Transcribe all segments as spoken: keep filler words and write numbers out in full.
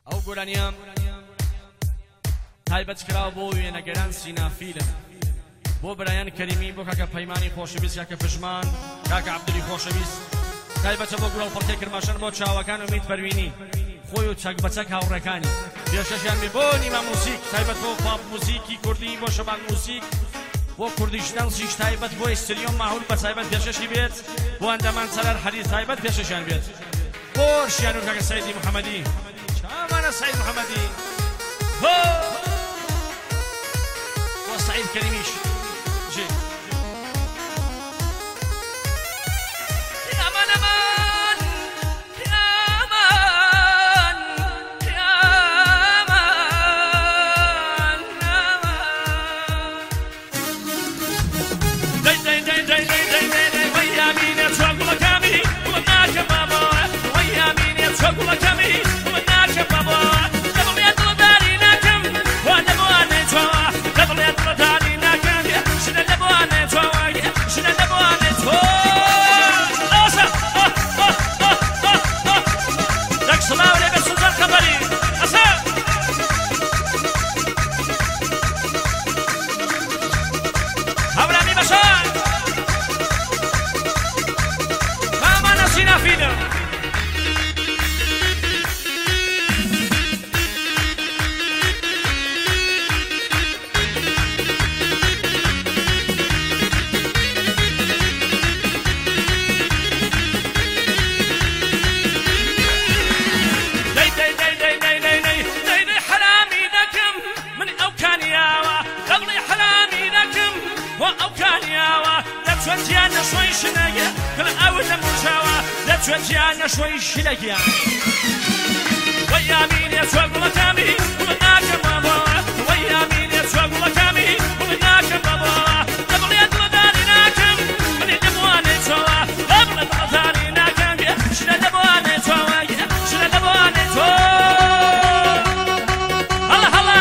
ئەو گۆرانیام تایبەت کراوە بۆ وێنەگەران سینافیلم، بۆ برایان کەریمی، بۆ کاکە پەیمانی خۆشەویست، کاکە پژمان، کاکە عەبدولی خۆشەویست، تایبەتە بۆ گوڵ پڕتەی کرماشان، بۆ چاوەکان ئومید پەروینی خۆی و چەک بەچەک هاوڕێکانی پێشەشیان بێ، بۆ نیمە موسیک تایبەت بۆ پاپ موسیکی کوردی، بۆ شەباک موسیک، بۆ کوردیشنەڵ سیش تایبەت، بۆ ئیستریۆم ماهول بە تایبەت پێشەشی بێت، بۆ ئەندەمان سەرار حەریز تایبەت پێشەشیان بێت، بۆ شیانور کاکە سەیدی محەممەدی، چامانە سەید محەممەدی، بۆ سعید کەریمیش جێ ئەمان ئەمان ئەمان ئەمان دەی دەی دەی دەی دەی دەی دەی وەی یامینێ چوە گوڵەکەمی وڵە ناکەم بابا، وەی یامینێ چوە گوڵەکەمی وڵە ناکەم بابا، دەبڵێت دڵداری ناکەم وا نەبوانێ چۆوە، دەبڵێت دڵداری ناکەم شنە نەبوانێ چۆوە، شنە نەبوانێ چۆ ئەوسە دەک سڵاو لێ بە سوزان خەبەری ئەسە هەورامی بەشار مامانە سینافینە چوتیان نشوی شنگه کل اول مرشوا ده چوتیان نشوی شلگه و یامین یسوع گلکامی و ناکم بابا، و یامین یسوع گلکامی و ناکم بابا، دبلیت لداری ناکم من دبوانه چوا، دبلیت لداری ناکم شل دبوانه چوا، شل دبوانه چوا، هلا هلا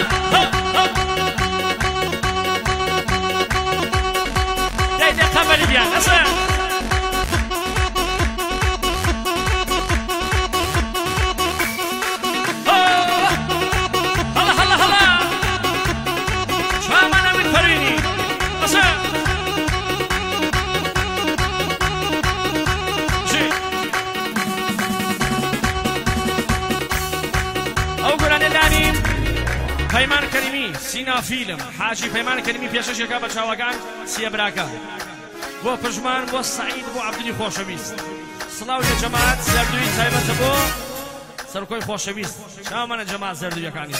خبری بیا اصلا هلا هلا هلا شامانا من فرینی اصلا چی او گرانه دانیم پەیمان کەریمی سینافیلم، حاجی پەیمان کەریمی پێشەشێکا بە چاوەکان سیە براکە، بۆ پژمان، بۆ سعید، بۆ عەبدولی خۆشەویست، سڵاو لە جەماعەت زەردووی تایبەتە بۆ سەرکۆی خۆشەویست، چاوەمانە جەماعەت زەردوویەکانی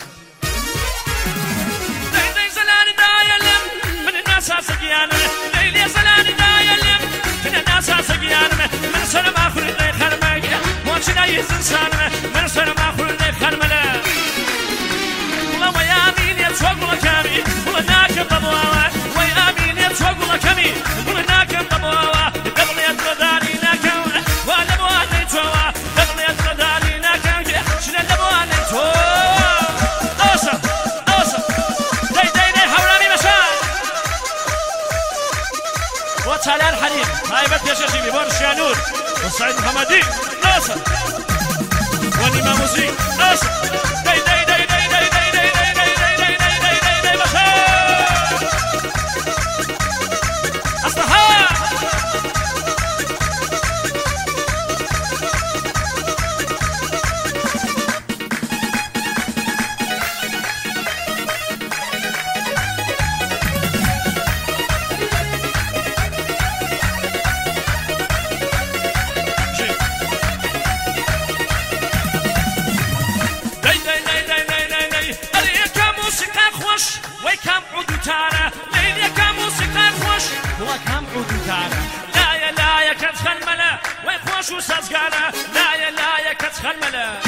دەی دەی زەلانی دایە لێم من ناساسە گیانم، دەی لێ زەلانی دایە لێم من ناساسە گیانم، من سەرم ئاخوردەی خەرمەگە مۆچنای زنسانم، من سەرم ئاخوردەی خەرمەلە وڵە یامینێ چوە گوڵەکەمی وڵە ناکەم بەبڵاوە، وەی ئامینێ چوە گوڵەکەمی وڵە ناکەم بەبڵاوە، دەبڵێت دڵداری ناکەم وا نەبوانێ چۆوە، دەبڵێت دڵداری ناکەم شنە نەبوانێ چۆ ئەوسە ئەوسە دەی دەی دەی هەورامی بەشار بۆ چالار حەریم تایبەت پێشەشی بێ، بۆ شیانور، بۆ سەعید محەممەدی ئەوسە بۆ نیمە موسیک ئەوسە دەی دەی دەی دەی دەی دەی دەی دەی دەی دەی دەی دەی دەی دەی دەی بەشار ئەسەها لايا لايا كتخلملة ويخوش وسازقالة، لايا لايا كتخلملة